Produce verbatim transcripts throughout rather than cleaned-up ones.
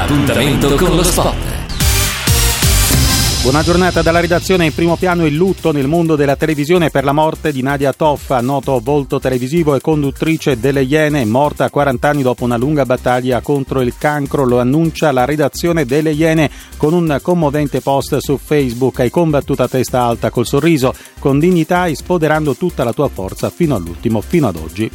Appuntamento con lo sport. Buona giornata dalla redazione. In primo piano il lutto nel mondo della televisione per la morte di Nadia Toffa, noto volto televisivo e conduttrice delle Iene, morta a quaranta anni dopo una lunga battaglia contro il cancro. Lo annuncia la redazione delle Iene con un commovente post su Facebook. Hai combattuto a testa alta col sorriso, con dignità e spoderando tutta la tua forza fino all'ultimo, fino ad oggi.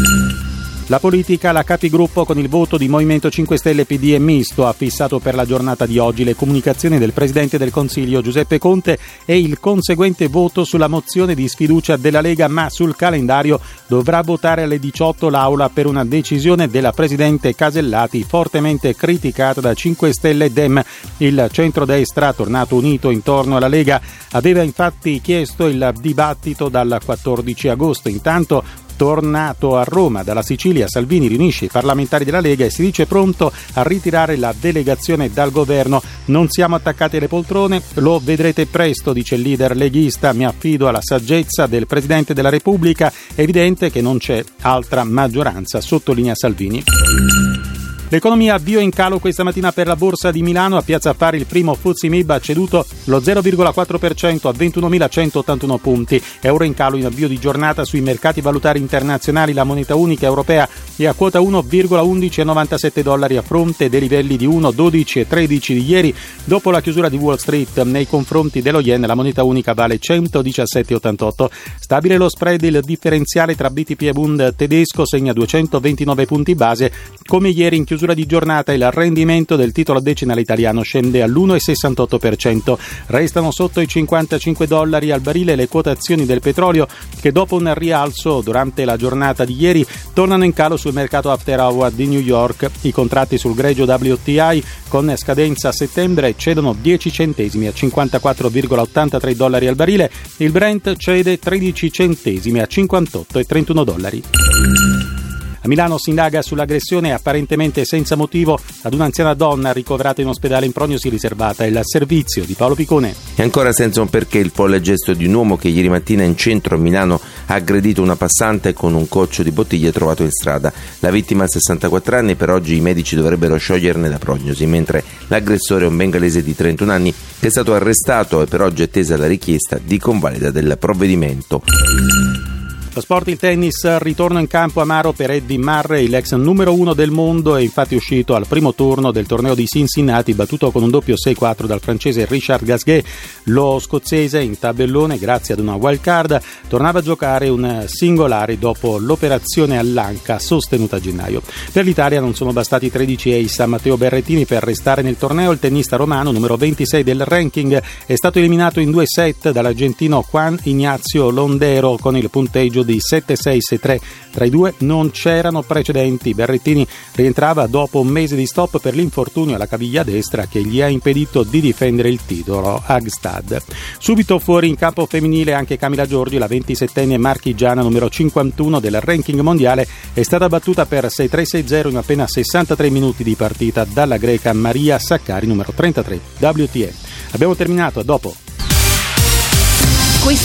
La politica, la capigruppo con il voto di Movimento cinque Stelle, P D e Misto ha fissato per la giornata di oggi le comunicazioni del Presidente del Consiglio Giuseppe Conte e il conseguente voto sulla mozione di sfiducia della Lega, ma sul calendario dovrà votare alle diciotto l'Aula per una decisione della Presidente Casellati fortemente criticata da cinque Stelle e Dem. Il centrodestra, tornato unito intorno alla Lega, aveva infatti chiesto il dibattito dal quattordici agosto. Intanto, tornato a Roma dalla Sicilia, Salvini riunisce i parlamentari della Lega e si dice pronto a ritirare la delegazione dal governo. Non siamo attaccati alle poltrone, lo vedrete presto, dice il leader leghista. Mi affido alla saggezza del Presidente della Repubblica. È evidente che non c'è altra maggioranza, sottolinea Salvini. L'economia avvio in calo questa mattina per la Borsa di Milano. A Piazza Affari il primo F T S E M I B ha ceduto lo zero virgola quattro per cento a ventunomilacentoottantuno punti. Euro in calo in avvio di giornata sui mercati valutari internazionali. La moneta unica europea è a quota uno virgola novantasette dollari a fronte dei livelli di uno virgola dodici e tredici di ieri. Dopo la chiusura di Wall Street nei confronti dello yen, la moneta unica vale centodiciassette virgola ottantotto. Stabile lo spread, il differenziale tra B T P e Bund tedesco segna duecentoventinove punti base. Come ieri in chiusura di giornata il rendimento del titolo decennale italiano scende all'uno virgola sessantotto per cento. Restano sotto i cinquantacinque dollari al barile le quotazioni del petrolio, che dopo un rialzo durante la giornata di ieri tornano in calo sul mercato after hour di New York. I contratti sul greggio W T I con scadenza a settembre cedono dieci centesimi a cinquantaquattro virgola ottantatré dollari al barile. Il Brent cede tredici centesimi a cinquantotto virgola trentuno dollari. A Milano si indaga sull'aggressione apparentemente senza motivo ad un'anziana donna ricoverata in ospedale. In prognosi riservata il servizio di Paolo Picone. E ancora senza un perché il folle gesto di un uomo che ieri mattina in centro a Milano ha aggredito una passante con un coccio di bottiglie trovato in strada. La vittima ha sessantaquattro anni, per oggi i medici dovrebbero scioglierne la prognosi, mentre l'aggressore è un bengalese di trentuno anni che è stato arrestato e per oggi è attesa la richiesta di convalida del provvedimento. Lo sport, il tennis, ritorno in campo amaro per Eddie Murray, l'ex numero uno del mondo, è infatti uscito al primo turno del torneo di Cincinnati, battuto con un doppio sei quattro dal francese Richard Gasquet. Lo scozzese in tabellone, grazie ad una wild card, tornava a giocare un singolare dopo l'operazione all'anca sostenuta a gennaio. Per l'Italia non sono bastati tredici ace a Matteo Berrettini per restare nel torneo. Il tennista romano, numero ventisei del ranking, è stato eliminato in due set dall'argentino Juan Ignacio Londero con il punteggio di sette sei sei tre. Tra i due non c'erano precedenti. Berrettini rientrava dopo un mese di stop per l'infortunio alla caviglia destra che gli ha impedito di difendere il titolo a Gstad. Subito fuori in campo femminile anche Camila Giorgi, la ventisettenne marchigiana numero cinquantuno del ranking mondiale, è stata battuta per sei tre sei zero in appena sessantatré minuti di partita dalla greca Maria Sakkari, numero trentatré W T A. Abbiamo terminato, a dopo.